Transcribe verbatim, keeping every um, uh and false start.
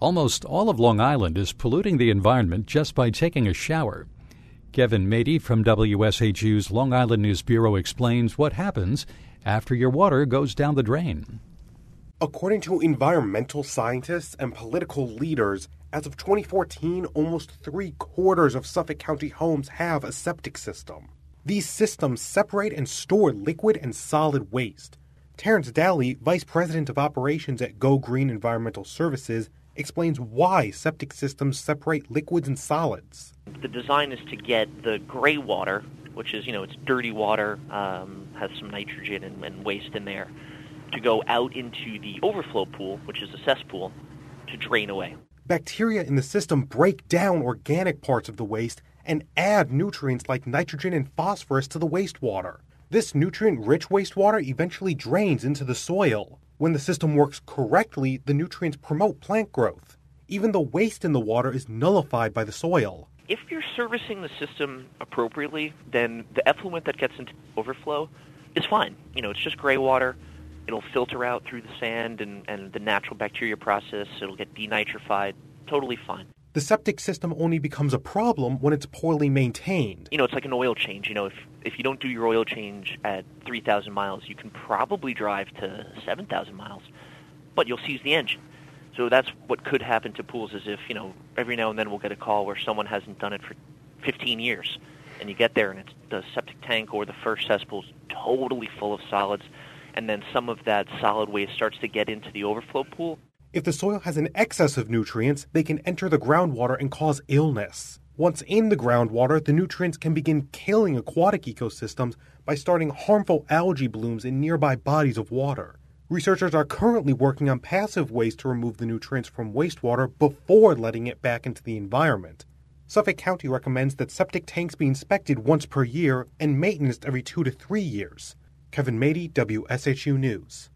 Almost all of Long Island is polluting the environment just by taking a shower. Kevin Mady from W S H U's Long Island News Bureau explains what happens after your water goes down the drain. According to environmental scientists and political leaders, as of twenty fourteen, almost three-quarters of Suffolk County homes have a septic system. These systems separate and store liquid and solid waste. Terrence Daly, Vice President of Operations at Go Green Environmental Services, explains why septic systems separate liquids and solids. The design is to get the gray water, which is, you know, it's dirty water, um, has some nitrogen and, and waste in there, to go out into the overflow pool, which is a cesspool, to drain away. Bacteria in the system break down organic parts of the waste and add nutrients like nitrogen and phosphorus to the wastewater. This nutrient-rich wastewater eventually drains into the soil. When the system works correctly, the nutrients promote plant growth. Even the waste in the water is nullified by the soil. If you're servicing the system appropriately, then the effluent that gets into overflow is fine. You know, it's just gray water. It'll filter out through the sand and, and the natural bacteria process. It'll get denitrified. Totally fine. The septic system only becomes a problem when it's poorly maintained. You know, it's like an oil change. You know, if if you don't do your oil change at three thousand miles, you can probably drive to seven thousand miles, but you'll seize the engine. So that's what could happen to pools, is if, you know, every now and then we'll get a call where someone hasn't done it for fifteen years, and you get there and it's the septic tank or the first cesspool's totally full of solids, and then some of that solid waste starts to get into the overflow pool. If the soil has an excess of nutrients, they can enter the groundwater and cause illness. Once in the groundwater, the nutrients can begin killing aquatic ecosystems by starting harmful algae blooms in nearby bodies of water. Researchers are currently working on passive ways to remove the nutrients from wastewater before letting it back into the environment. Suffolk County recommends that septic tanks be inspected once per year and maintenance every two to three years. Kevin Mady, W S H U News.